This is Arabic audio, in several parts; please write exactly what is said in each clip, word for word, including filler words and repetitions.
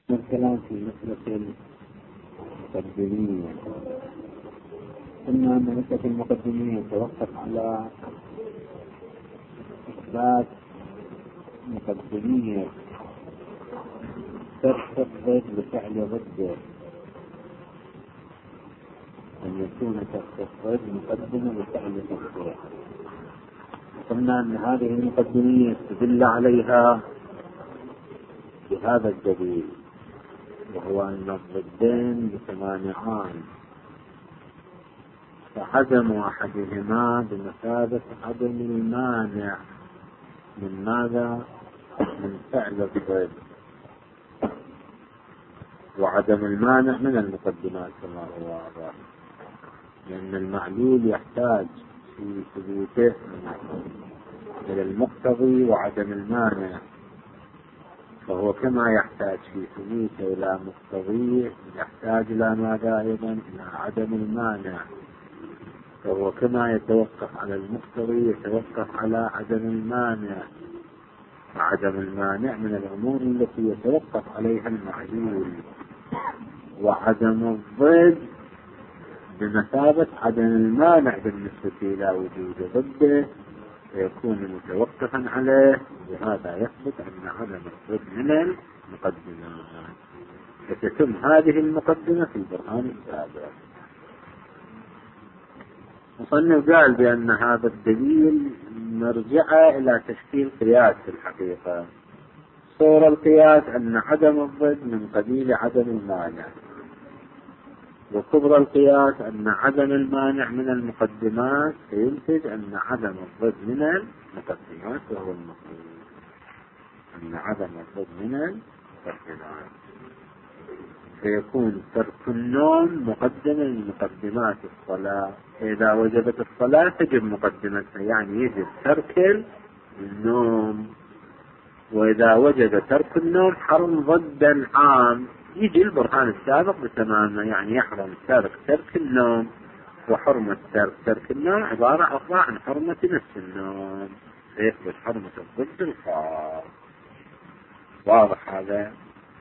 الكلام في مسألة المقدمية. قلنا أن مسألة المقدمية توقف على إثبات مقدمية ترك الضد بفعل ضده، أن يكون ترك الضد مقدمة بفعل ضده. قلنا أن هذه المقدمية تدل عليها بهذا الدليل، وهو أن الضدين متمانعان، فعدم أحدهما بمثابة عدم المانع من ماذا؟ من فعل الضد، وعدم المانع من المقدمات كما هو واضح، لأن المعلول يحتاج في ثبوته إلى المقتضي وعدم المانع، فهو كما يحتاج في ثبوته إلى مقتضيه يحتاج إلى ماذا أيضا؟ إلى عدم المانع، فهو كما يتوقف على المقتضي يتوقف على عدم المانع، وعدم المانع من الأمور التي يتوقف عليها المعلول، وعدم الضد بمثابة عدم المانع بالنسبة إلى وجود ضده فيكون متوقفا عليه، وهذا يثبت أن عدم الضد من المقدمات. فتتم هذه المقدمة في البرهان السابق. مصنف قال بأن هذا الدليل مرجع إلى تشكيل قياس في الحقيقة. صورة القياس أن عدم الضد من قبيل عدم المانع، وكبرى القياس أن عدم المانع من المقدمات فينتج أن عدم الضد من المقدمات وهو المقصود، أن عدم الضد من المقدمات، فيكون ترك النوم مقدما لمقدمات الصلاة. إذا وجبت الصلاة تجب مقدمتها، يعني يجب ترك النوم، وإذا وجب ترك النوم حرم ضد العام، يجي البرهان السابق بتمامه، يعني يحرم ترك ترك النوم، وحرمة ترك ترك النوم عبارة أخرى عن حرمة نفس النوم، فيثبت حرمة الضد الخاص. واضح هذا؟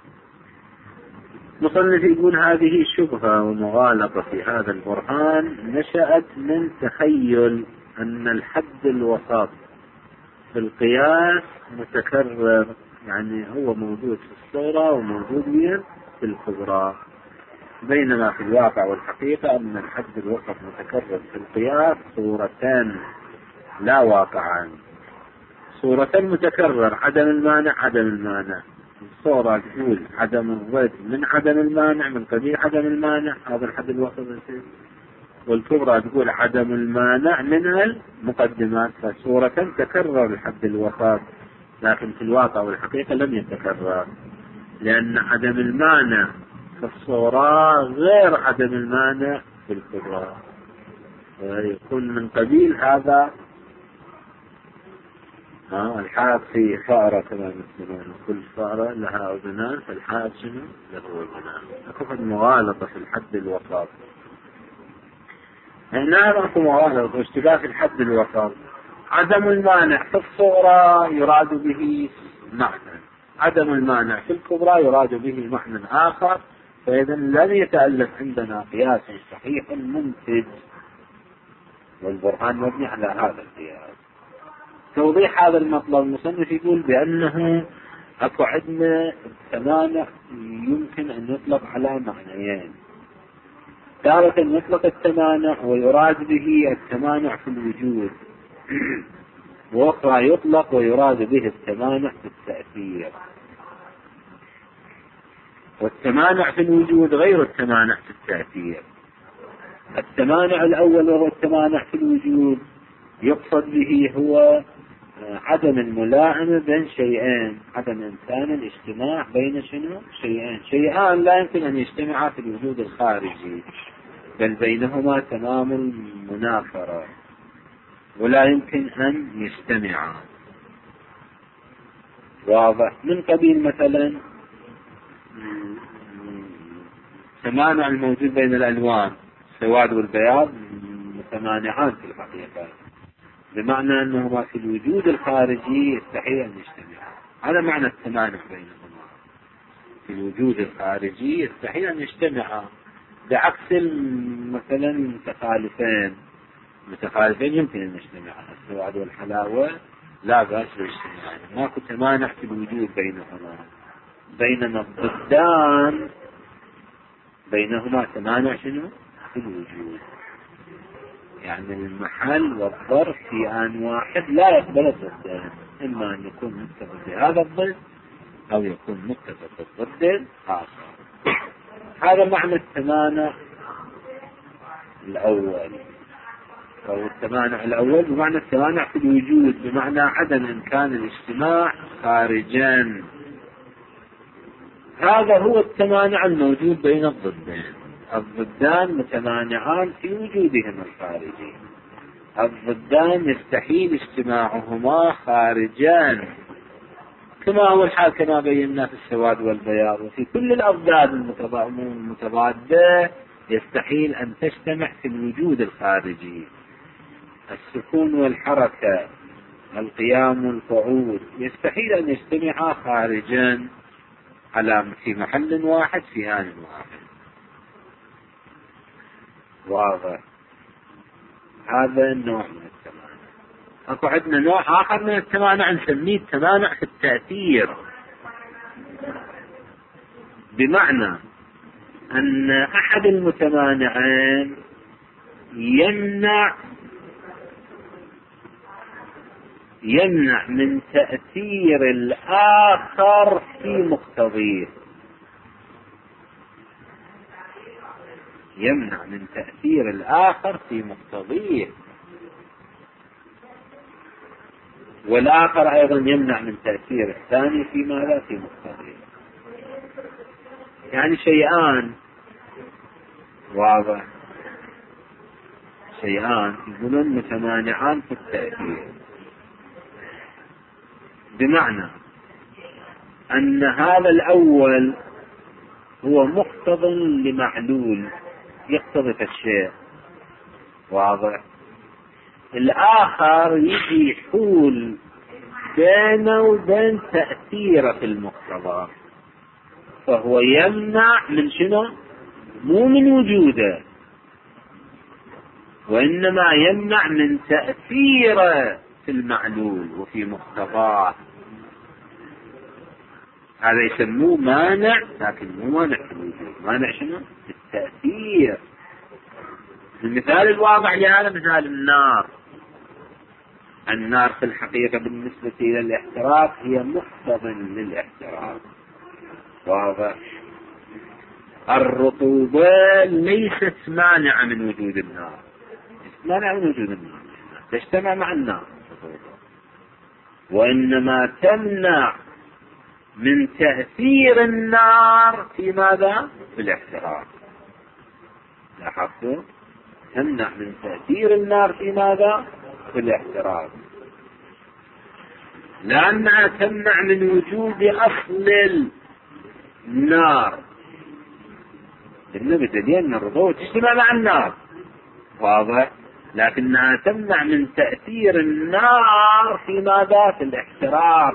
مصنف يقول هذه شبهة ومغالطة في هذا البرهان نشأت من تخيل أن الحد الوسط في القياس متكرر، يعني هو موجود في الصورة وموجود في الكبرى، بينما في الواقع والحقيقة أن الحد الوسط متكرر في القياس صورتان لا واقعان. صورة متكرر عدم المانع عدم المانع، الصورة تقول عدم الضد من عدم المانع من قبيل عدم المانع، هذا الحد الوسط، والكبرى تقول عدم المانع من المقدمات، فصورة تكرر الحد الوسط، لكن في الواقع والحقيقة لم يتكرر، لأن عدم المانع في الصورة غير عدم المانع في الكبرى، يكون من قبيل هذا. ها الحاد في فأرة كما مثلون، كل فأرة لها أذنان، فالحاد شنو له أذنان، أكفت مغالطة في الحد الوسط. هنا أكو مغالطة واشتباه في الحد الوسط. عدم المانع في الصغرى يراد به معنى، عدم المانع في الكبرى يراد به معنى آخر، فإذا لن يتألف عندنا قياس صحيح منتج، والبرهان مبني على هذا القياس. توضيح هذا المطلب المصنف يقول بأنه أكو عندنا التمانع يمكن أن يطلق على معنيين، تارة يطلق التمانع ويراد به التمانع في الوجود، وأخرى يطلق ويراد به التمانع في التأثير. والتمانع في الوجود غير التمانع في التأثير. التمانع الأول وهو التمانع في الوجود يقصد به هو عدم الملائمة بين شيئين، عدم إمكان الاجتماع بين شنو شيئين، شيئان لا يمكن أن يجتمعا في الوجود الخارجي، بل بينهما تمام المنافرة ولا يمكن أن يجتمعا. واضح؟ من قبيل مثلا تمانع الموجود بين الألوان، السواد والبياض متمانعان في الحقيقة، بمعنى أنهما في الوجود الخارجي يستحيل أن يجتمعا، هذا معنى التمانع بينهما. في الوجود الخارجي يستحيل أن يجتمعا، بعكس مثلا المتخالفين. المتخالفين يمكن أن يجتمعا، السواد والحلاوة لا بأس باجتماعهم، ماكو تمانع في الوجود بينهما. بينما الضدان بينهما تمانع شنو؟ في الوجود. يعني المحل والظرف في آن واحد لا يقبل الضدين، إما أن يكون متصف بهذا الضد أو يكون متصف بالضد الآخر. هذا معنى التمانع الأول، أو التمانع الأول بمعنى التمانع في الوجود، بمعنى عدم إمكان الاجتماع خارجا. هذا هو التمانع الموجود بين الضدين. الضدان متمانعان في وجودهما الخارجي، الضدان يستحيل اجتماعهما خارجان، كما هو الحال كما بينا في السواد والبياض. وفي كل الأضداد المتضادة يستحيل أن تجتمع في الوجود الخارجي. السكون والحركة، القيام والقعود، يستحيل أن يجتمعا خارجا على في محل واحد في آن واحد. واضح؟ هذا النوع من التمانع. اكو عندنا نوع آخر من التمانع نسميه التمانع في التأثير، بمعنى أن أحد المتمانعين يمنع يمنع من تأثير الآخر في مقتضيه، يمنع من تأثير الآخر في مقتضيه، والآخر أيضا يمنع من تأثير الثاني في ماذا؟ في مقتضيه. يعني شيئان، واضح، شيئان يقولون متمانعان في التأثير، بمعنى أن هذا الأول هو مقتض لمعلول يقتضي الشيء، واضح. الآخر يجي يحول بينه وبين تأثيره في المقتضى، فهو يمنع من شنو؟ مو من وجوده، وإنما يمنع من تأثيره في المعلول وفي مقتضاه. هذا يسموه مانع، لكن مو مانع في الوجود، مانع شنو؟ في التأثير. المثال الواضح لهذا مثال النار. النار في الحقيقة بالنسبة إلى الاحتراق هي مقتض للاحتراق، واضح. الرطوبة ليست مانعة من وجود النار، مانعة من وجود النار، تجتمع مع النار، وإنما تمنع من تأثير النار في ماذا؟ في الاحتراق. لاحظتوا؟ تمنع من تأثير النار في ماذا؟ في الاحتراق، لأنها تمنع من وجود أصل النار، بالنسبة لأن الرطوبة تجتمع مع النار، واضح. لكنها تمنع من تأثير النار في ماذا؟ في الاحتراق.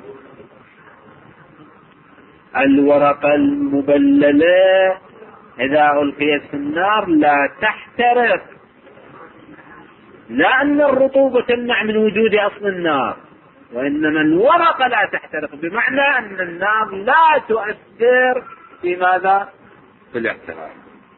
الورقة المبللة إذا ألقيت في النار لا تحترق، لا أن الرطوبة تمنع من وجود أصل النار، وإنما الورقة لا تحترق، بمعنى أن النار لا تؤثر في ماذا؟ في الاحتراق.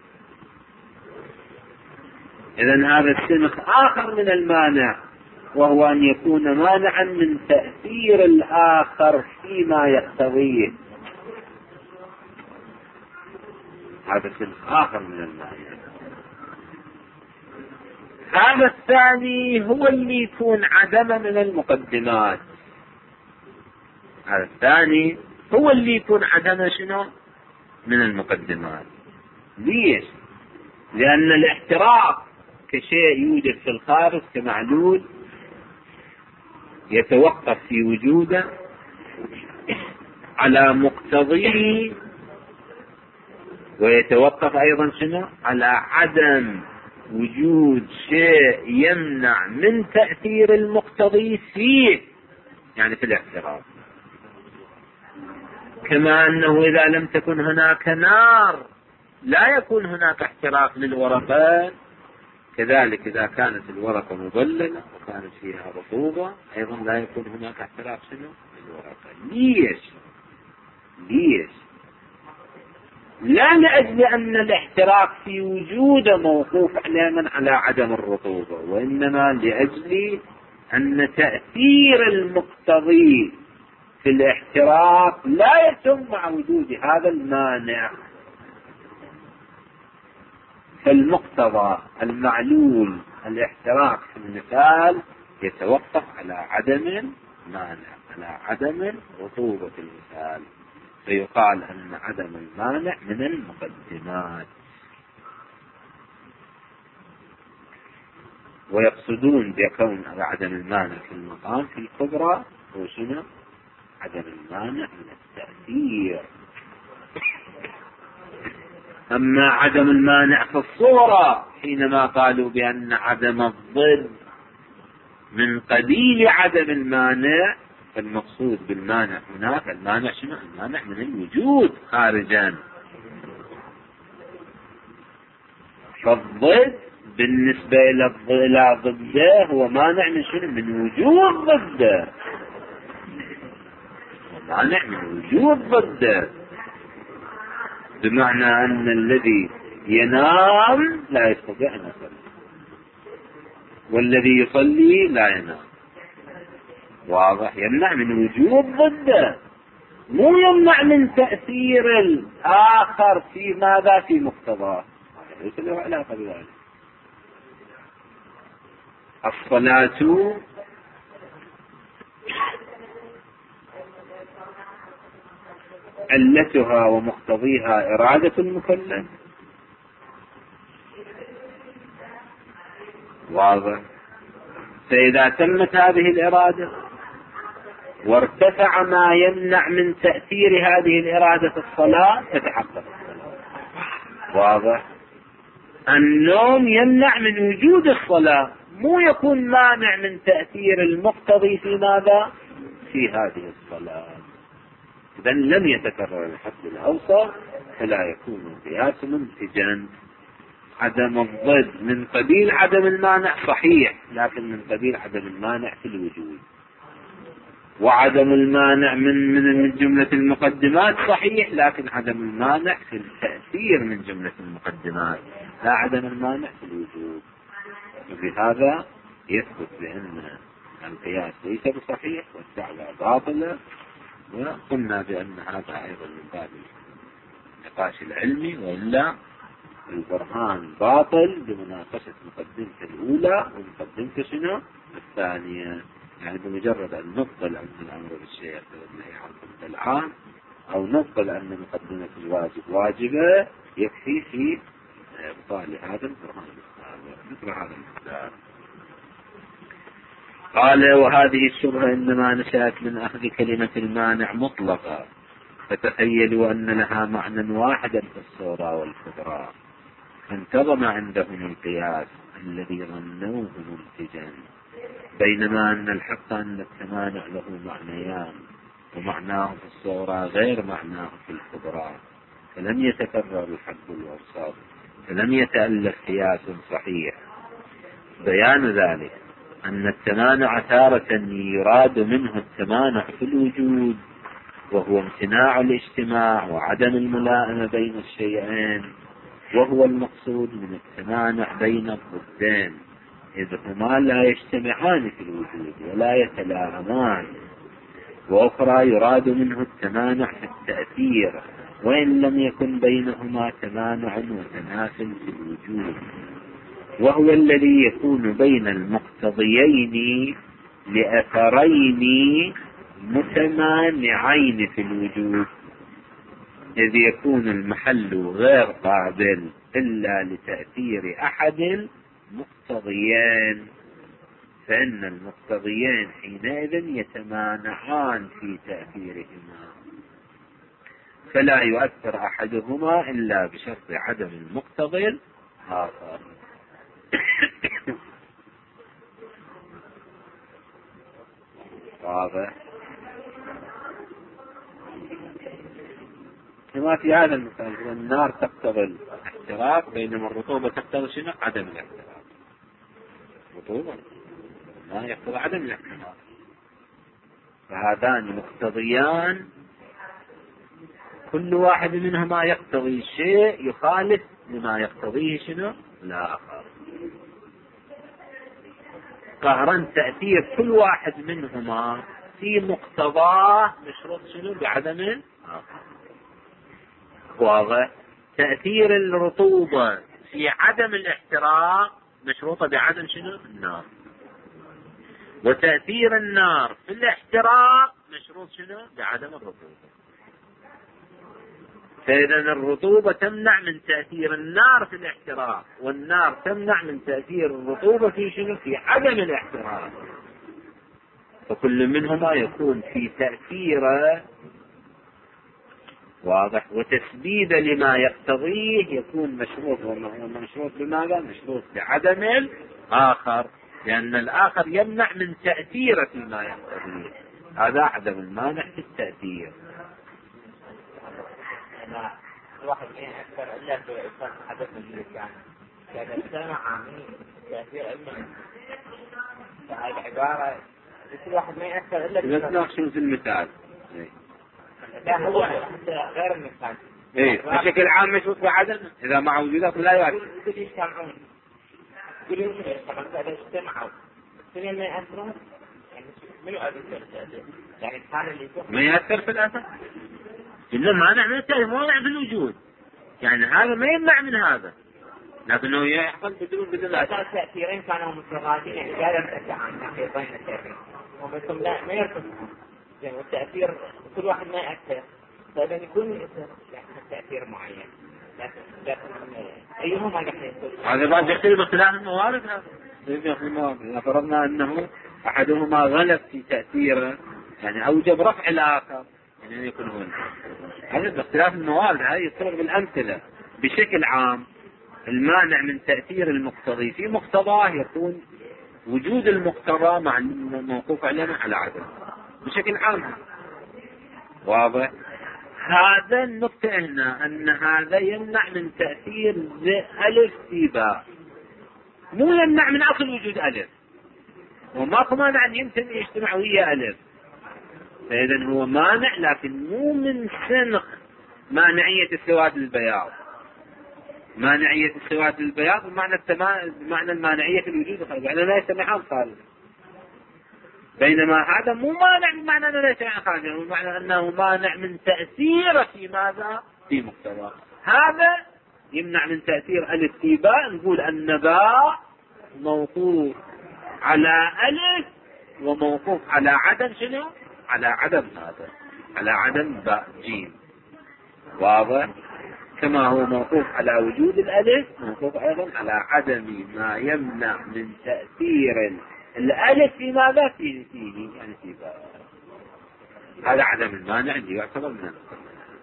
إذن هذا السمك آخر من المانع، وهو أن يكون مانعا من تأثير الآخر فيما يقتضيه. هذا سمك آخر من المانع. هذا الثاني هو اللي يكون عدم من المقدمات. هذا الثاني هو اللي يكون عدم شنو؟ من المقدمات. ليش؟ لأن الاحتراق كشيء يوجد في الخارج كمعلول يتوقف في وجوده على مقتضيه، ويتوقف أيضا شنو؟ على عدم وجود شيء يمنع من تأثير المقتضي فيه، يعني في الاحتراق. كما أنه إذا لم تكن هناك نار لا يكون هناك احتراق للورقين، كذلك إذا كانت الورقة مبللة وكانت فيها رطوبة أيضا لا يكون هناك احتراق شنو للورقين. ليش؟ ليش؟ لا لأجل أن الاحتراق في وجوده موقوف على على عدم الرطوبة، وإنما لأجل أن تأثير المقتضي في الاحتراق لا يتم مع وجود هذا المانع. فالمقتضى المعلول الاحتراق في المثال يتوقف على عدم المانع، على عدم رطوبة المثال، فيقال أن عدم المانع من المقدمات. ويقصدون بكون عدم المانع في المقام في الكبرى هو شنو؟ عدم المانع من التأثير. أما عدم المانع في الصورة حينما قالوا بأن عدم الضد من قبيل عدم المانع، فالمقصود بالمانع هناك المانع شنو؟ المانع من الوجود خارجا. فالضد بالنسبة إلى ضده هو مانع من شنو؟ من وجود ضده، مانع من وجود ضده، بمعنى أن الذي ينام لا يستطيع أن يصلي، والذي يصلي لا ينام. واضح؟ يمنع من وجود ضده، مو يمنع من تأثير الآخر في ماذا؟ في مقتضاه، ليس له علاقة بذلك. الصلاة علتها ومقتضيها إرادة المكلف. واضح؟ فإذا تمت هذه الإرادة وارتفع ما يمنع من تأثير هذه الإرادة في الصلاة تتحقق الصلاة. واضح؟ النوم يمنع من وجود الصلاة، مو يكون مانع من تأثير المقتضي في ماذا؟ في هذه الصلاة. إذن لم يتكرر الحد الأوسط فلا يكون القياس منتجا. عدم الضد من قبيل عدم المانع صحيح، لكن من قبيل عدم المانع في الوجود. وعدم المانع من من جملة المقدمات صحيح، لكن عدم المانع في التأثير من جملة المقدمات، لا عدم المانع في الوجود. وبهذا يثبت بأن القياس ليس بصحيح والدعوة باطلة. وقلنا بأن هذا أيضا من باب النقاش العلمي، وإلا البرهان باطل بمناقشة مقدمته الأولى ومقدمته شنو؟ الثانية. يعني بمجرد أن نقبل أن الأمر بالشيء والنهي عن العام، أو نقبل أن مقدمة الواجب واجبة، يكفي في إبطال هذا البرهان مثل هذا المقدار. قال: وهذه الشبهة إنما نشأت من أخذ كلمة المانع مطلقة، فتخيلوا أن لها معنى واحدا في الصورة والكبرى، فانتظم عندهم القياس الذي ظنوه منتجا، بينما أن الحق أن التمانع له معنيان، ومعناه في الصورة غير معناه في الكبرى، فلم يتكرر الحد الوسط، فلم يتألف قياس صحيح. بيان ذلك أن التمانع تارة يراد منه التمانع في الوجود، وهو امتناع الاجتماع وعدم الملائمة بين الشيئين، وهو المقصود من التمانع بين الضدين، إذ هما لا يجتمعان في الوجود ولا يتلاعمان. وأخرى يراد منه التمانع في التأثير، وإن لم يكن بينهما تمانع وتناسل في الوجود، وهو الذي يكون بين المقتضيين لأثرين متمانعين في الوجود، إذ يكون المحل غير قابل إلا لتأثير أحد المقتضيين، فإن المقتضيين حينئذ يتمانعان في تأثيرهما، فلا يؤثر أحدهما إلا بشرط عدم المقتضي الآخر. واضح؟ كما في هذا المثال النار تقتضي الاحتراق بينما الرطوبة تقتضي شنو؟ عدم الاحتراق. رطوبة ما يقتضي عدم الاحتراق، فهذان مقتضيان كل واحد منهما يقتضي شيء يخالف لما يقتضيه شنو؟ الآخر. قهرا تأثير كل واحد منهما في مقتضاه مشروط شنو؟ بعدم الآخر. واضح؟ تأثير الرطوبة في عدم الاحتراق مشروطة بعدم شنو؟ النار. وتأثير النار في الاحتراق مشروط شنو؟ بعدم الرطوبة. فإذا الرطوبة تمنع من تأثير النار في الاحتراق، والنار تمنع من تأثير الرطوبة في شنو؟ في عدم الاحتراق. فكل منهما يكون في تأثيره واضح وتسديد لما يقتضيه يكون مشروط. ومشروط بماذا؟ مشروط بعدم الآخر، لأن الآخر يمنع من تأثيره فيما يقتضيه. هذا عدم المانع في التأثير. الواحد ما يأثر إلا بإنسان حدث الإنسان كان السمع عامين تأثير علمي. فهذه العبارة كل واحد ما يأثر إلا بإنسان. شنو في المثال؟ لا هو غير المثال. إيه بشكل عام مشروط بعدم إذا مع وجودك لا يؤثر. كل يجتمعون كل يوم يشتغل فإذا اجتمعوا كل ما يأثرون يعني منو أثر يعني كان اللي ما يأثر في الأثر إلا مانع من التأثير، مانع في الوجود. يعني هذا ما يمنع من هذا، لكنه يحصل بدون بدون أثر. التأثيرين كانوا متضادين يعني لا يرتفع عن نقيضين التأثير وبسم لا ما يرتفع يعني والتأثير كل واحد ما يأثر فإذا يكون يعني تأثير معين لكن لكن أيهما يحصل هذا بعد يختلف باختلاف الموارد. هذا يختلف الموارد. إذا فرضنا أنه أحدهما غلب في تأثيره يعني أوجب رفع الآخر يعني يكون هنا هذا باختلاف الموارد. هذه يصير بالأمثلة. بشكل عام المانع من تأثير المقتضي في مقتضاه يكون وجود المقتضى مع موقوف عليه على عدم بشكل عام. واضح؟ هذا النقطة هنا أن هذا يمنع من تأثير ألف في باء، مو يمنع من أصل وجود ألف، وماكو مانع أن يمكن يجتمع ويا ألف. فإذا هو مانع لكن مو من سنخ مانعية السواد للبياض. مانعية السواد للبياض بمعنى التما... بمعنى المانعية في الوجود يعني لا يسمعان خالص، بينما هذا مو مانع بمعنى أنه لا يسمعان خالص، يعني بمعنى أنه مانع من تأثير في ماذا؟ في مقتضى. هذا يمنع من تأثير ألف في باء، نقول أن باء موقوف على ألف وموقوف على عدم شنو؟ على عدم هذا، على عدم باء جيم. واضح؟ كما هو موقوف على وجود الألف موقوف أيضا على عدم ما يمنع من تأثير الألف في ماذا؟ فيه فيه يعني في باء. هذا عدم المانع اللي يعتبر من المقتضى.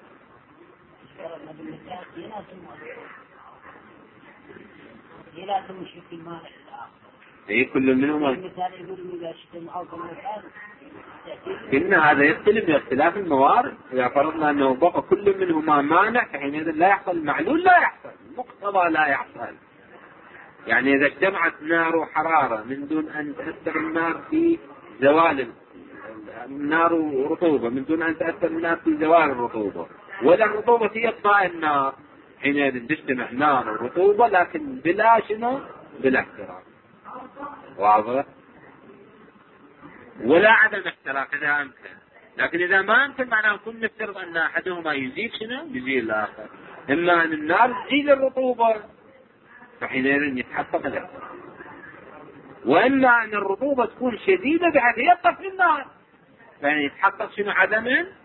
اي كل منهم قلنا هذا يختلف باختلاف الموارد. اذا فرضنا انه بقى كل منهما مانع فحينئذ لا يحصل المعلول، لا يحصل المقتضى، لا يحصل. يعني اذا اجتمعت نار وحرارة من دون ان تأثر النار في زوال النار ورطوبة، من دون ان تأثر النار في زوال الرطوبة ولا الرطوبة في اطفاء النار، حينئذ تجتمع نار ورطوبة لكن بلا شنو؟ بلا احتراق. واضح؟ ولا عدم احتراق إذا أمكن. لكن إذا ما أمكن معناه نكون نفترض أن أحدهما يزيد شنو؟ يزيد الآخر. إما أن النار تزيد الرطوبة فحينئذ يتحقق الاحتراق، وإما أن الرطوبة تكون شديدة بحيث يبقى في النار فيعني يتحقق شنو؟ عدم الاحتراق.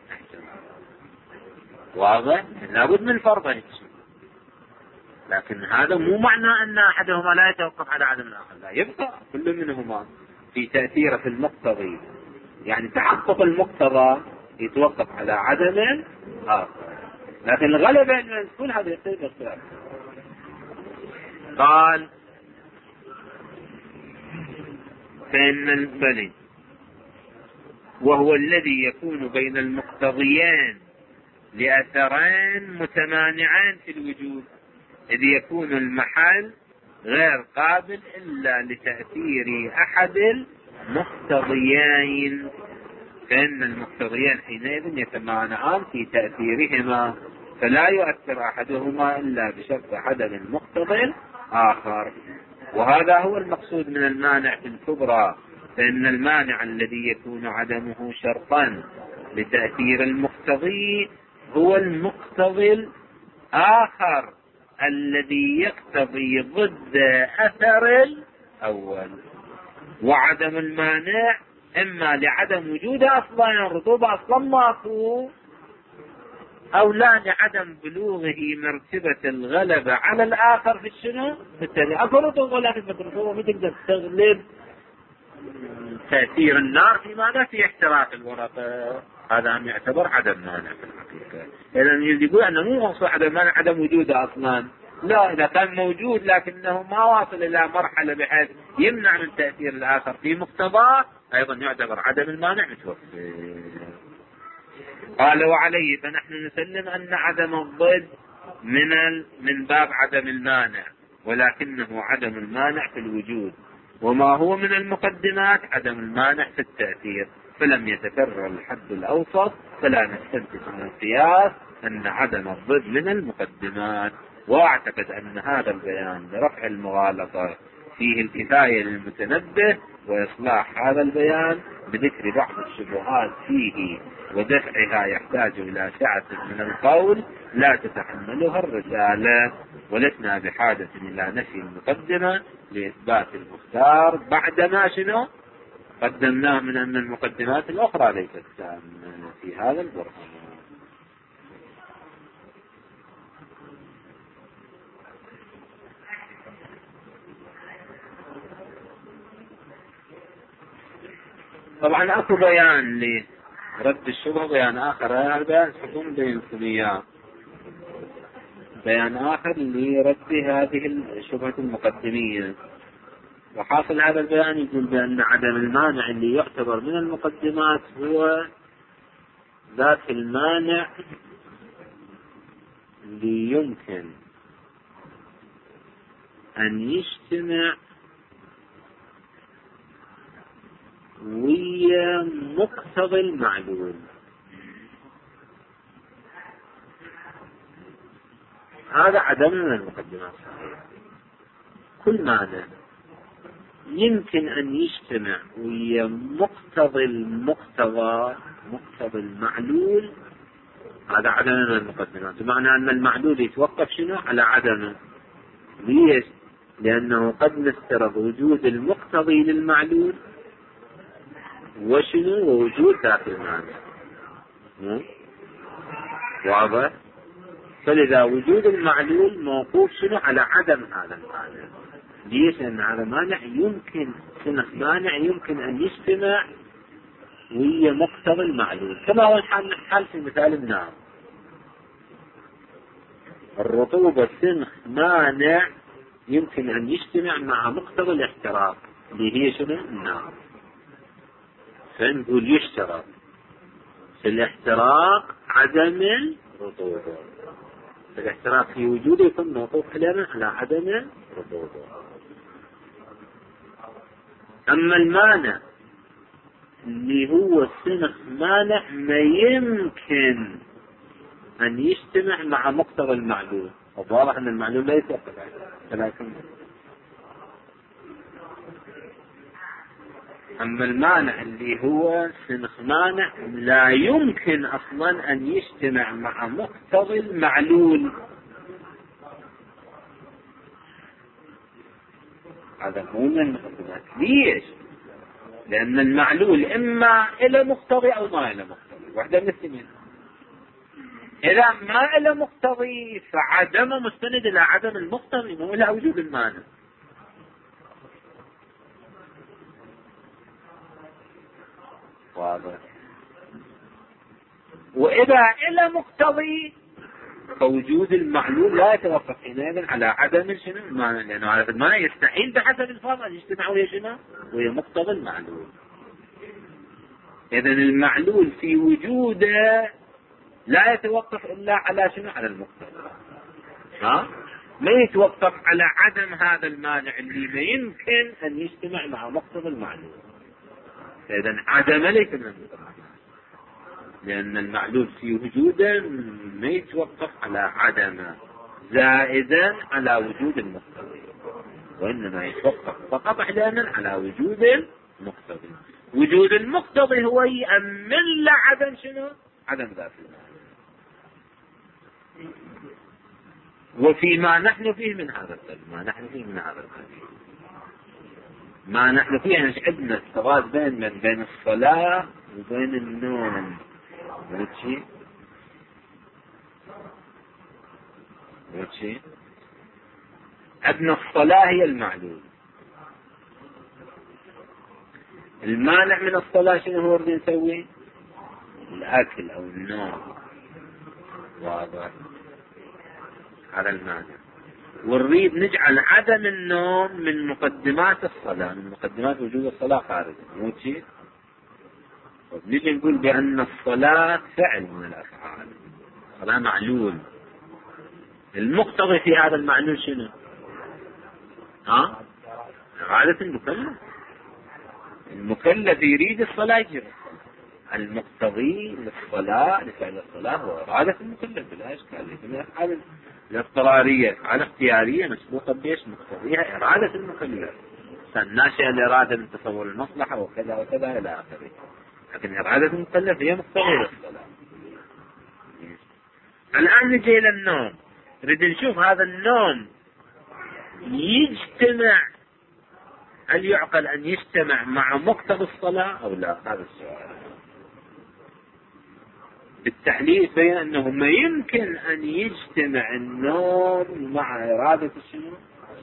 واضح؟ لابد من فرضين. لكن هذا مو معنى أن أحدهما لا يتوقف على عدم الآخر، لا، يبقى كل منهما في تأثيره في المقتضي، يعني تحقق المقتضى يتوقف على عدم آخر. لكن الغلبة أن تكون هذا يصير باختلاف. قال فإن البلي وهو الذي يكون بين المقتضيين لأثرين متمانعين في الوجود، إذ يكون المحل غير قابل إلا لتأثير أحد المقتضيين، فإن المقتضيين حينئذ يتمانعان في تأثيرهما، فلا يؤثر أحدهما إلا بشرط عدم المقتضي الآخر. وهذا هو المقصود من المانع في الكبرى، فإن المانع الذي يكون عدمه شرطا لتأثير المقتضي هو المقتضي الآخر الذي يقتضي ضد أثر الأول. وعدم المانع إما لعدم وجود أصلا، الرطوبة أصلا ماكو، أو لا لعدم بلوغه مرتبة الغلبة على الآخر في الشنو؟ بالتالي أكو رطوبة، لكن الرطوبة ما تقدر تغلب تأثير النار في ماذا؟ في احتراق الورقة. هذا هم يعتبر عدم مانع في الحقيقة. إذا يقول أنه مو مقصود عدم مانع عدم وجوده أصلا، لا، إذا كان موجود لكنه ما واصل إلى مرحلة بحيث يمنع من تأثير الآخر في مقتضاه، أيضا يعتبر عدم المانع متوفر. قال وعليه فنحن نسلم أن عدم الضد من من باب عدم المانع، ولكنه عدم المانع في الوجود، وما هو من المقدمات عدم المانع في التأثير، فلم يتكرر الحد الأوسط، فلا نستنتج من القياس أن عدم الضد من المقدمات. وأعتقد أن هذا البيان لرفع المغالطة فيه الكفاية للمتنبه، وإصلاح هذا البيان بذكر بعض الشبهات فيه ودفعها يحتاج إلى سعة من القول لا تتحملها الرسالة، ولسنا بحاجة إلى نفي المقدمة لإثبات المختار بعدما شنو قدمناه من أن المقدمات الأخرى ليست تامة في هذا البرهان. طبعا أكو بيان لرد الشبهة، بيان آخر، هذا البيان حكم بينكم إياه، بيان آخر لرد هذه الشبهة المقدمية. وحاصل هذا البيان يقول بأن عدم المانع اللي يعتبر من المقدمات هو ذات المانع اللي يمكن أن يجتمع ويا مقتضى المعلول. هذا عدم من المقدمات. كل مانع يمكن أن يجتمع ويا مقتضى المقتضى مقتضى المعلول، هذا عدم من المقدمات. بمعنى أن المعلول يتوقف شنو على عدمه. ليش؟ لأنه قد نفترض وجود المقتضي للمعلول وشنو ووجود ذات المانع. واضح؟ فلذا وجود المعلول موقوف شنو على عدم هذا المانع. ليش؟ لأن هذا مانع يمكن سنة مانع يمكن أن يجتمع وهي مقتضى المعلول، كما هو الحال حال في مثال النار. الرطوبة سنخ مانع يمكن أن يجتمع مع مقتضى الاحتراق اللي هي شنو النار. فنقول يشترط في الاحتراق عدم الرطوبة، الاحتراق في وجوده يكون موقوف على عدم الرطوبة. أما المانع اللي هو السنخ مانع ما يمكن أن يجتمع مع مقتضى المعلول، وواضح أن المعلول ليس ولكن أما المانع اللي هو سنخ مانع لا يمكن أصلا أن يجتمع مع مقتضى المعلول. هذا هو من المقتضيات. ليش؟ لأن المعلول إما إلى مقتضي أو ما إلى مقتضي، واحدة من الاثنين. إذا ما إلى مقتضي فعدمه مستند إلى عدم المقتضي مو إلى وجود المانع. واضح؟ وإذا إلى مقتضي فوجود المعلول لا يتوقف حينئذ على عدم شنو المانع، لأنه على المانع يستحيل بحسب الفرض أن يجتمع ويا شنو ويا مقتضى المعلول. إذن المعلول في وجوده لا يتوقف إلا على شنو؟ على المقتضى. ها؟ ما يتوقف على عدم هذا المانع اللي ما يمكن أن يجتمع مع مقتضى المعلول. إذن عدم ليس من المقتضى، لأن المعلول في وجوده ما يتوقف على عدم زائدا على وجود المقتضي، وإنما يتوقف فقط أحيانا على وجود المقتضي. وجود المقتضي هو يأمن لعدم شنو؟ عدم ذات المعنى. وفيما نحن فيه من هذا القبيل، ما نحن فيه من هذا القبيل ما نحن فيه يعني عندنا التضاد بين من بين الصلاة وبين النوم. وشي وشي عندنا الصلاة هي المعلول، المانع من الصلاة شنو هو اللي نسوي؟ الأكل أو النوم. واضح على المانع. ونريد نجعل عدم النوم من مقدمات الصلاة، من مقدمات وجود الصلاة خارجا. مو شيء؟ نجي نقول بأن الصلاة فعل من الأفعال، الصلاة معلول. المقتضي في هذا المعلول شنو؟ ها؟ إرادة المكلف. المكلف يريد الصلاة يجب. المقتضي للصلاة لفعل الصلاة هو إرادة المكلف بلا إشكال. من الأفعال الاضطرارية، على اختيارية مسبوقة بإيش؟ مقتضيها إرادة المكلف. ناشئة الإرادة من تصور المصلحة وكذا وكذا إلى آخره. لكن إرادة المكلف هي مقتضية للصلاة. الآن نجي إلى النوم، نريد نشوف هذا النوم يجتمع، هل يعقل أن يجتمع مع مقتضى الصلاة أو لا؟ هذا السؤال. بالتحليل بين أنه ما يمكن أن يجتمع النوم مع إرادة الشنو؟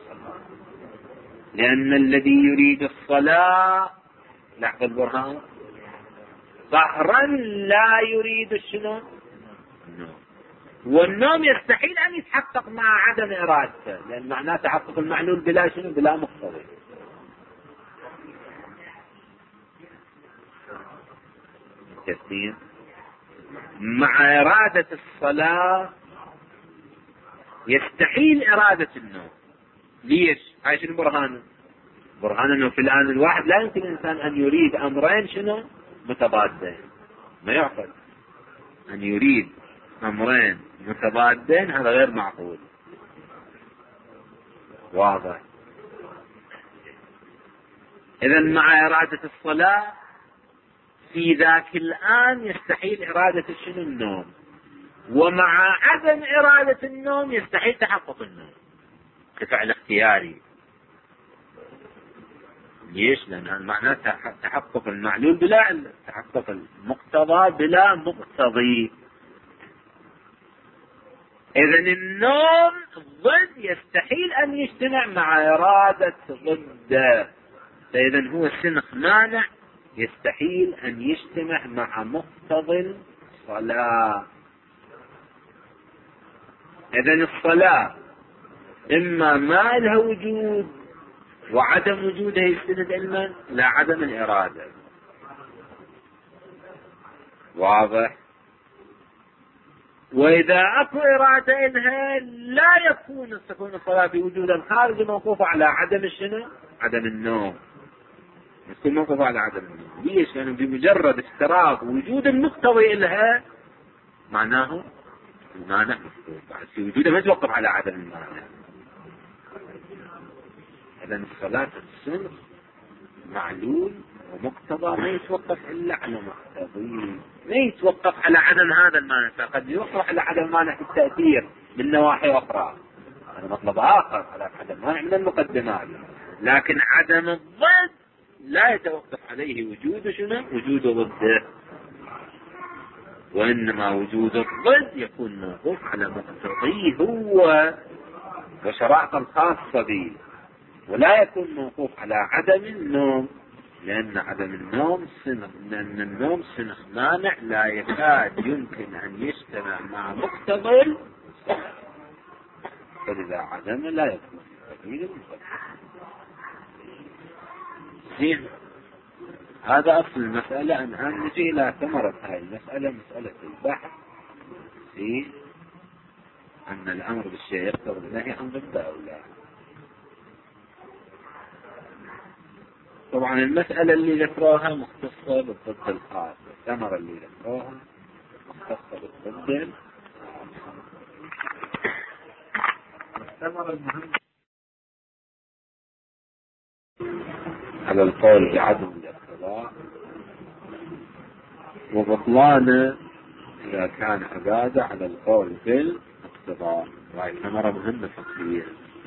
لأن الذي يريد الصلاة لحظة البرهان ظهرا لا يريد الشنو؟ النوم. والنوم يستحيل أن يتحقق مع عدم إرادته، لأن معناه تحقق المعلول بلا شنو؟ بلا مقتضي. كثير مع إرادة الصلاة يستحيل إرادة النوم. ليش؟ هاي شنو برهانه؟ برهان أنه في الآن الواحد لا يمكن الإنسان أن يريد أمرين شنو؟ متضادين. ما يعقل أن يريد أمرين متضادين، هذا غير معقول. واضح. إذن مع إرادة الصلاة في ذاك الآن يستحيل إرادة شنو؟ النوم. ومع عدم إرادة النوم يستحيل تحقق النوم كفعل اختياري. ليش؟ لأن معناه تحقق المعلول بلا علة، تحقق المقتضى بلا مقتضي. إذن النوم ضد يستحيل أن يجتمع مع إرادة ضده، فإذن هو سنخ مانع يستحيل أن يجتمع مع مقتضى الصلاة. إذن الصلاة إما ما لها وجود وعدم وجودها يستند علما لا عدم الإرادة. واضح. وإذا أكو إرادة إلها لا يكون تكون الصلاة بوجود خارج موقوفة على عدم الشنو؟ عدم النوم. تكون موقوفة على عدم النوم. ليش؟ لأنه يعني بمجرد اشتراك وجود المقتضي إلها معناه المانع مفتوح، في وجوده ما يتوقف على عدم المانع. إذن الصلاة السنة معلول ومقتضى ما يتوقف إلا على مقتضي، ما يتوقف على عدم هذا المانع. فقد يوقف على عدم المانع في التأثير من نواحي أخرى، هذا مطلب آخر، على عدم المانع من المقدمات. لكن عدم الضد لا يتوقف عليه وجود شنو؟ وجود ضده. وإنما وجود الضد يكون موقوف على مقتضيه هو وشرائط الخاصة به، ولا يكون موقوف على عدم النوم، لأن عدم النوم سنخ، لأن النوم سنخ مانع لا يكاد يمكن أن يجتمع مع مقتضى، فلذا عدم لا يكون تقييد زين. هذا أصل المسألة. الآن نجي إلى ثمرة هذه المسألة، مسألة البحث في أن الأمر بالشيء يقتضي النهي عن ضده أو لا. طبعا المسألة اللي ذكروها مختصة بالضد الخاص، الثمرة اللي ذكروها مختصة بالضد. الثمرة المهمة على القول بعدم الاقتضاء وبطلانه إذا كان عبادة على القول بالاقتضاء، وهي ثمرة مهمة فقهية.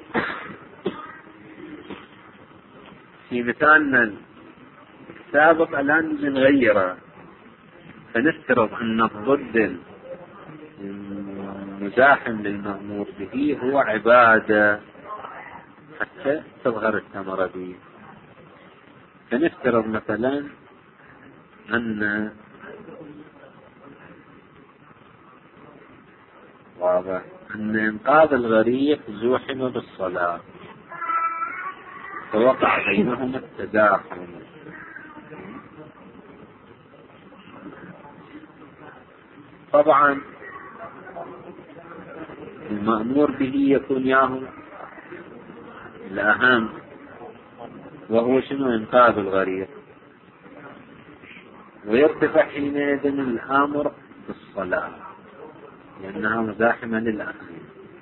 في مثالنا السابق الآن نغيره، فنفترض أن الضد المزاحم للمأمور به هو عبادة حتى تظهر الثمرة دي. فنفترض مثلا أن واضح أن إنقاذ الغريق زوحم بالصلاة فوقع بينهما التزاحم. طبعا المأمور به يكون ياهو الأهم، وهو شنو؟ إنقاذ الغريق، ويرتفع حينئذ الأمر بالصلاة لأنها مزاحمة للأهم.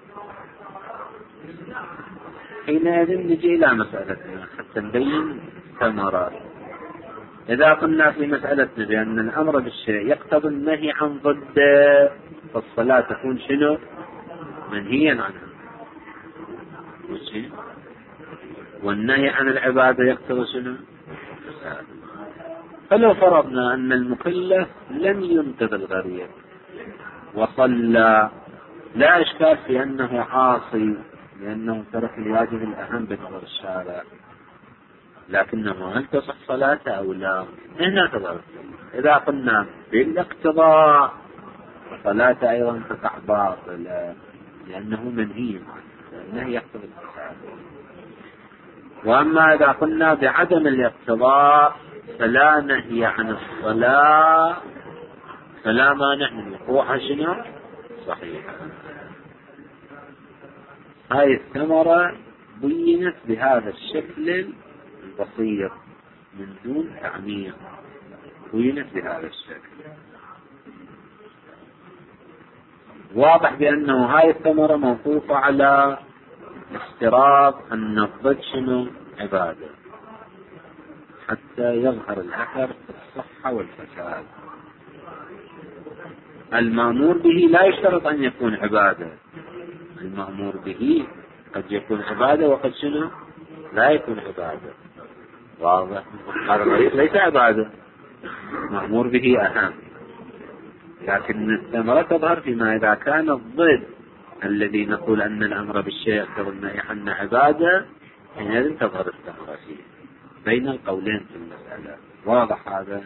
حينئذ نجي إلى مسألتنا حتى نبين ثمرات. إذا قلنا في مسألتنا بأن الأمر بالشيء يقتضي النهي عن ضده، فالصلاة تكون شنو؟ منهيا عنها، والنهي عن العبادة يقتضي شنو؟ فلو فرضنا أن المكلف لم ينقذ الغريق وصلى، لا إشكال في أنه عاصي لأنه ترك الواجب الأهم بنظر الشارع، لكنه هل تصح صلاته أو لا؟ هنا تظهر. إذا قلنا بالاقتضاء صلاته أيضا تقع باطلة لأنه منهي عنه، النهي يقتضي الفساد. وأما إذا قلنا بعدم الاقتضاء فلا نهي عن الصلاة، فلا مانع من وقوعها شنو؟ صحيحة. هاي الثمرة بينت بهذا الشكل البسيط من دون تعميق، بينت بهذا الشكل. واضح بأنه هاي الثمرة موقوفة على افتراض أن الضد شنو؟ عبادة، حتى يظهر الأثر في الصحة والفساد. المأمور به لا يشترط أن يكون عبادة، المأمور به قد يكون عبادة وقد شنو؟ لا يكون عبادة. واضح؟ هذا الغريق ليس عبادة، مأمور به أهم، لكن الثمرة تظهر فيما إذا كان الضد الذي نقول أن الأمر بالشيء يقتضي النهي عنه عبادة، حينئذ تظهر الثمرة فيه بين القولين في المسألة. واضح هذا؟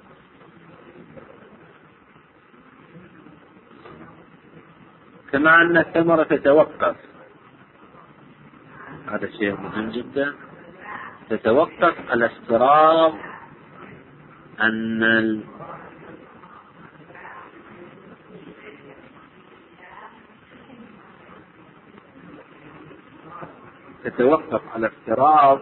كما أن الثمرة تتوقف، هذا شيء مهم جدا، تتوقف على افتراض أن ال... تتوقف على افتراض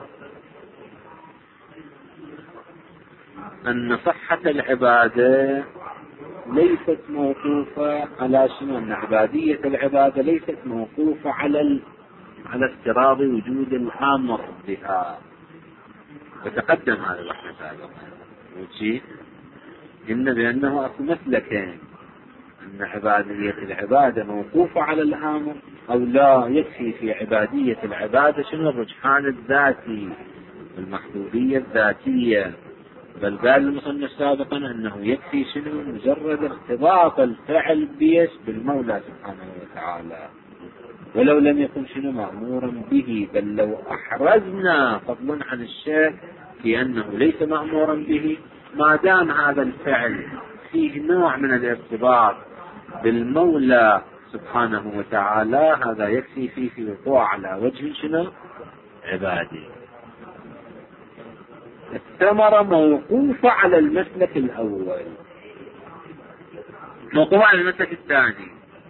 أن صحة العبادة ليست موقوفة على شنو؟ أن عبادية العبادة ليست موقوفة على ال... على افتراض وجود الأمر بها. وتقدم هذا البحث سابقا وشيء قلنا بأنه أصل مسلكين، أن عبادية العبادة موقوفة على الأمر أو لا. يكفي في عبادية العبادة شنو؟ الرجحان الذاتي، المحدودية الذاتية. بل قال المصنف سابقا أنه يكفي شنو؟ مجرد ارتباط الفعل بيش بالمولى سبحانه وتعالى، ولو لم يكن شنو؟ مأمورا به. بل لو أحرزنا فضلا عن الشيء في أنه ليس مأمورا به، ما دام هذا الفعل فيه نوع من الارتباط بالمولى سبحانه وتعالى، هذا يكفي فيه في وقوع على وجه شنو؟ عبادي. الثمرة موقوفة على المسلك الأول، موقوفة على المسلك الثاني.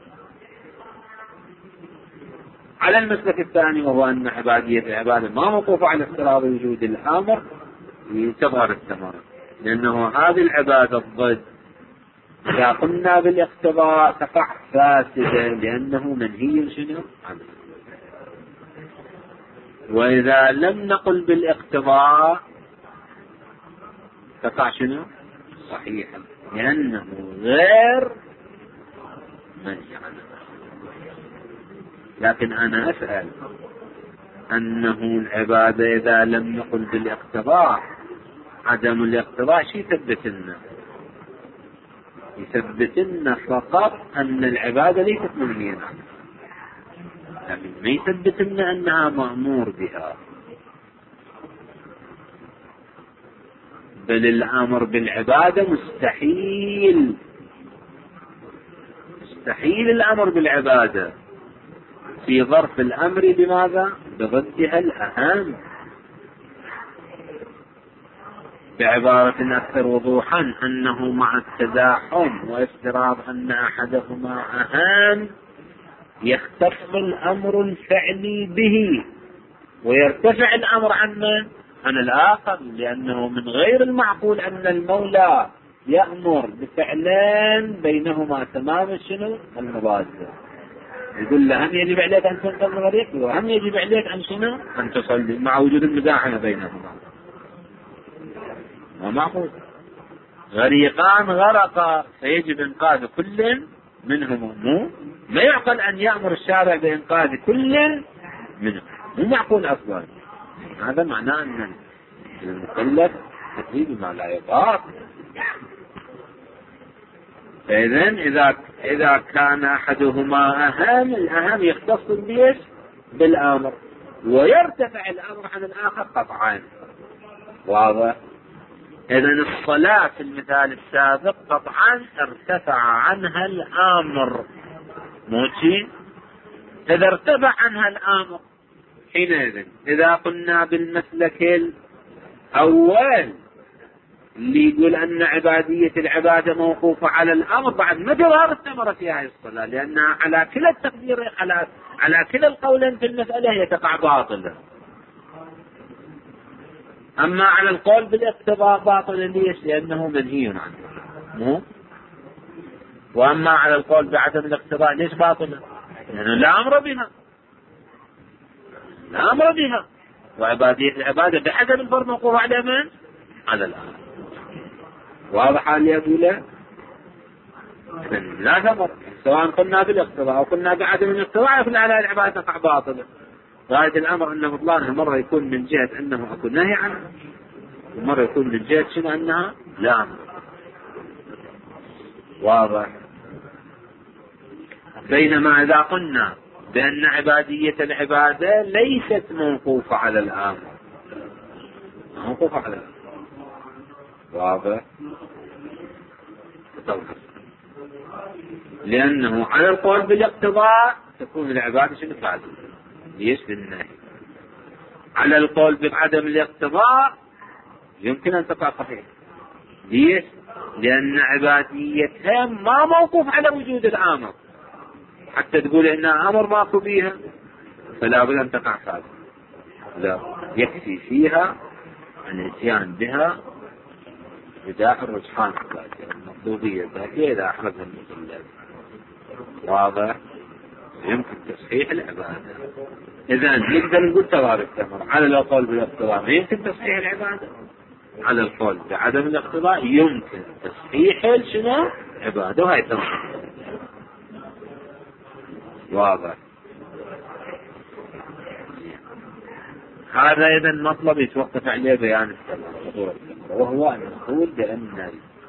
على المسلك الثاني وهو أن عبادية العبادة ما موقوفة على افتراض وجود الأمر تظهر الثمرة، لأنه هذه العبادة الضد إذا قلنا بالاقتضاء تقع فاسدة لأنه منهي شنو عنه، وإذا لم نقل بالاقتضاء تقع شنو صحيحا لأنه غير منهي عنه. لكن أنا أسأل أنه العبادة إذا لم نقل بالاقتضاء عدم الاقتضاء شيء يثبت لنا؟ يثبت لنا فقط أن العبادة ليست منهية عنها، لكن ما يثبت لنا أنها مأمور بها. بل الأمر بالعبادة مستحيل، مستحيل الأمر بالعبادة في ظرف الأمر بماذا؟ بضدها الأهم. بعبارة أكثر وضوحا أنه مع التزاحم وافتراض أن أحدهما أهم يختص الأمر الفعلي به ويرتفع الأمر عن من؟ عن الآخر، لأنه من غير المعقول أن المولى يأمر بفعلين بينهما تمام شنو المضادة. يقول له هم يجب عليك أن تنقذ غريق وهم يجب عليك أن شنو أن تصلي مع وجود المزاحمة بينهما. ما معقول. غريقان غرقا فيجب إنقاذ كل منهما، مو ما يعقل أن يأمر الشارع بإنقاذ كل منهم، مو معقول أصلا. هذا معناه أن المكلف تكليف ما لا يطاق. فإذا إذا إذا كان أحدهما أهم، الأهم يختص بيش بالأمر ويرتفع الأمر عن الآخر قطعا. واضح؟ إذا الصلاة في المثال السابق قطعا ارتفع عنها الأمر، موشي. إذا ارتفع عنها الأمر حينئذ إذا قلنا بالمسلك الأول اللي يقول أن عبادية العبادة موقوفة على الأمر، بعد ما تظهر الثمرة في هذه الصلاة، لأنها على كلا التقدير على على كلا القولين في المسألة هي تقع باطلة. أما على القول بالاقتضاء باطل ليش؟ لأنه منهي عنه، مو. وأما على القول بعدم الاقتضاء ليش باطل؟ لأنه لا أمر بها، لا أمر بها. وعبادية العبادة بحسب الفرض موقوفة على من؟ على الأمر. واضح اللي أقوله؟ لا ثمر، سواء قلنا بالاقتضاء أو قلنا بعدم الاقتضاء يكون على العبادة تقع باطلة. غاية الأمر أن بطلانها مرة يكون من جهة أنه أكون نهي عنه، ومرة يكون من جهة شنو أنها لا أمر. واضح؟ بينما إذا قلنا بأن عبادية العبادة ليست موقوفة على الأمر، موقوفة على الأمر. واضح؟ لأنه على القول بالاقتضاء تكون العبادة شنو فاسدة، ليش؟ بالنهي. على القول بعدم الاقتضاء يمكن أن تقع صحيح، ليش؟ لأن عباديتها ما موقوف على وجود الأمر، حتى تقول إنها أمر ماكو بيها فلا بد أن تقع فاسدة. لا، يكفي فيها الاتيان بها بداء الرجحان الذاتي، المطلوبية الذاتية إذا أحرزها المثلث. واضح؟ يمكن تصحيح العبادة. إذا نقدر نقول تظهر الثمرة على القول بالاقتضاء يمكن تصحيح العبادة، على القول بعدم الاقتضاء يمكن تصحيح شنو عبادة، وهي ثمرة. واضح؟ هذا إذا مطلب يتوقف عليه بيان الثمرة، وهو أن نقول بأن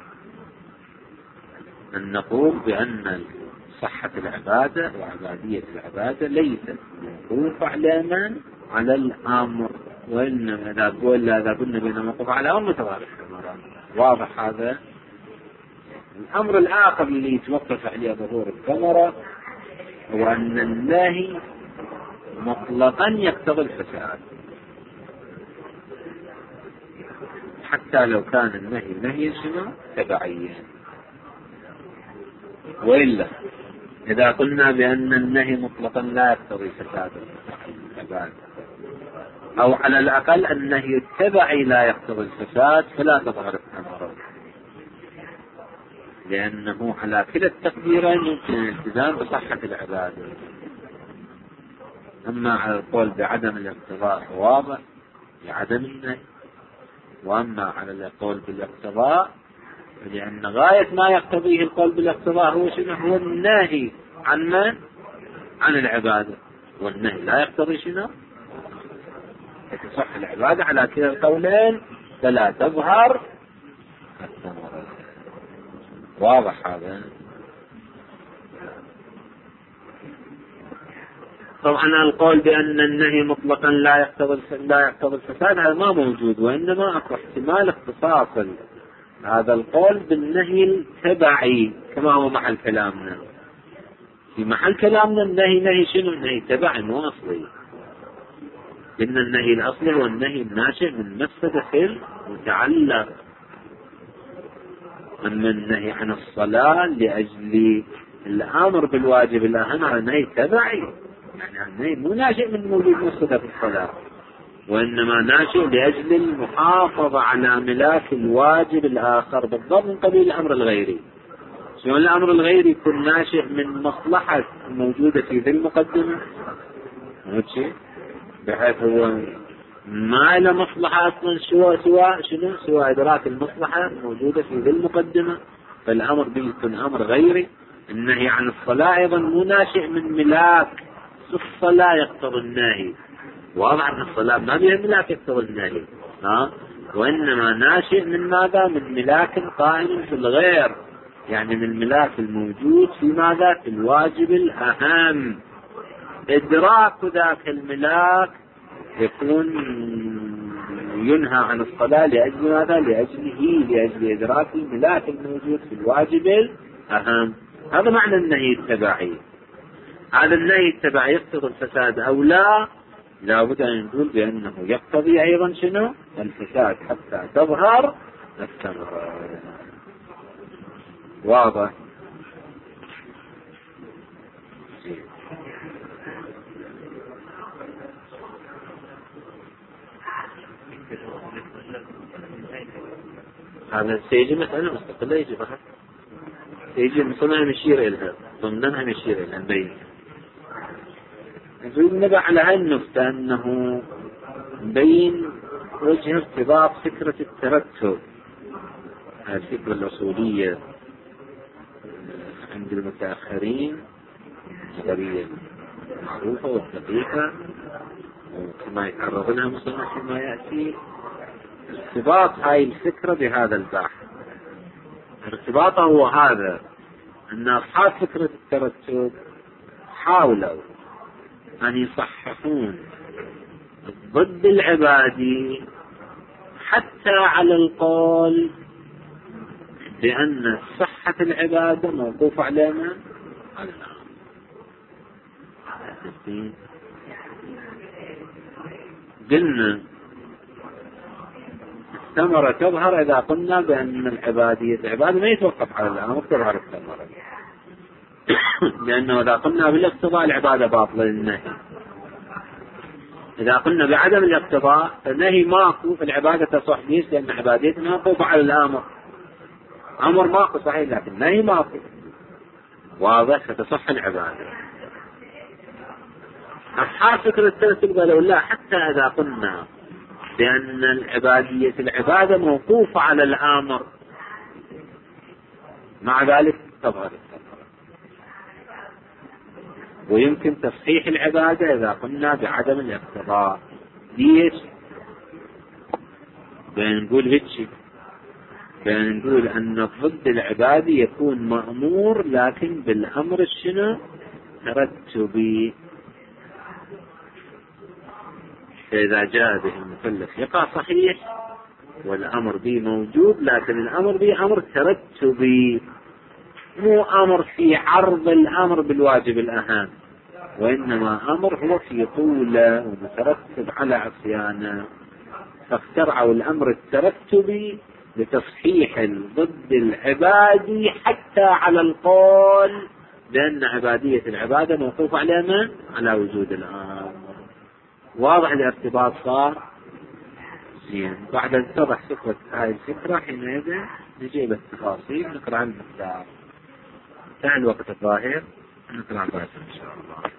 أن نقول بأن صحة العبادة وعبادية العبادة ليست موقوفة على من؟ على الأمر، وإنما إذا قلنا إذا قلنا بأنها موقوفة على الأمر تظهر الثمرة. واضح هذا؟ الأمر الآخر اللي يتوقف عليه ظهور الثمرة هو أن النهي مطلقا يقتضي الفساد، حتى لو كان النهي نهي شنو تبعيا. وإلا إذا قلنا بأن النهي مطلقا لا يقتضي فساد العبادة، أو على الأقل النهي التبعي لا يقتضي الفساد، فلا تظهر الثمرة، لأنه على كلا التقديرين يمكن الالتزام بصحة العبادة. أما على القول بعدم الاقتضاء واضح لعدم النهي، وأما على القول بالاقتضاء لأن غاية ما يقتضيه القول بالاقتضاء هو شنو؟ هو النهي عن من؟ عن العبادة، والنهي لا يقتضي شنو؟ تصح العبادة على كلا القولين فلا تظهر الثمرة. واضح هذا؟ طبعا القول بأن النهي مطلقا لا يقتضي لا يقتضي الفساد هذا ما موجود، وإنما أكو احتمال اختصاص هذا القول بالنهي التبعي كما هو محل كلامنا. في محل كلامنا النهي نهي شنو؟ نهي تبعي مو أصلي، إن النهي الأصلي هو النهي الناشئ من مفسدة المتعلق. أما النهي عن الصلاة لأجل الأمر بالواجب الأهم على النهي تبعي، يعني النهي مو ناشئ من وجود مفسدة في الصلاة، وإنما ناشئ لأجل المحافظة على ملاك الواجب الآخر، بالضبط من قبيل الأمر الغيري. شو الأمر الغيري يكون ناشئ من مصلحة موجودة في ذي المقدمة، بحيث هو ما له مصلحة أصلا سوى سوى شنو سوى إدراك المصلحة موجودة في ذي المقدمة، فالأمر به يكون أمر غيري. النهي عن الصلاة أيضا مو ناشئ من ملاك الصلاة يقتضي النهي، واضح أن الصلاة ما بها ملاك يقتضي النهي، ها؟ وإنما ناشئ من ماذا؟ من ملاك قائم في الغير، يعني من الملاك الموجود في ماذا؟ في الواجب الأهم. إدراك ذاك الملاك يكون ينهى عن الصلاة لأجل ماذا؟ لأجله لأجل إدراك الملاك الموجود في الواجب الأهم. هذا معنى النهي التبعي. هذا النهي التبعي يقتضي الفساد أو لا؟ لا بد أن نقول بأنه يقتضي أيضا شنو؟ الفساد حتى تظهر الثمرة. واضح؟ هذا سيجي مسألة مستقلة يجي فقط سيجي مصنع مشير إلها ضمنها مشير إلها نبين. نريد نبع على هالنقطة أنه بين وجه ارتباط فكرة الترتب، الفكرة الأصولية عند المتأخرين النظرية المعروفة والدقيقة وكما يتعرض لها مصنع فيما يأتي، ارتباط هاي الفكرة بهذا البحث. ارتباطه هو هذا، أن أصحاب فكرة الترتب حاولوا أن يصححون ضد العبادي حتى على القول بأن صحة العبادة موقوفة علينا على الأمر. قلنا الثمرة تظهر إذا قلنا بأن العبادية العبادة ما يتوقف على الأمر تظهر الثمرة، لأنه إذا قلنا بالاقتضاء العبادة باطلة للنهي، إذا قلنا بعدم الاقتضاء النهي ماكو العبادة تصح ليش؟ لأن عباديتنا موقوفة على الأمر. أمر ماكو صحيح لكن نهي ماكو، واضح، فتصح العبادة. أصحاب فكرة الترتب قالوا لا، حتى إذا قلنا بأن العبادية العبادة موقوفة على الأمر مع ذلك تظهر الثمرة، ويمكن تصحيح العبادة إذا قلنا بعدم الاقتضاء. ليش؟ بأن نقول هيك، بأن نقول أن ضد العبادة يكون مأمور لكن بالأمر الشنو؟ ترتبي. فإذا جاء به المكلف يقع صحيح والأمر به موجود، لكن الأمر به أمر ترتبي، مو أمر في عرض الأمر بالواجب الأهم، وإنما أمر هو في طوله ومترتب على عصيانه. فاخترعوا الأمر الترتبي لتصحيح ضد العبادي حتى على القول لأن عبادية العبادة موقوف على من؟ على وجود الأمر. واضح الارتباط صار؟ زين. بعد أن تضح فكرة هاي الفكرة حينئذ نجيب التفاصيل نقرأ عن المقدار. انتهى الوقت الظاهر، نقرأ بعد إن شاء الله.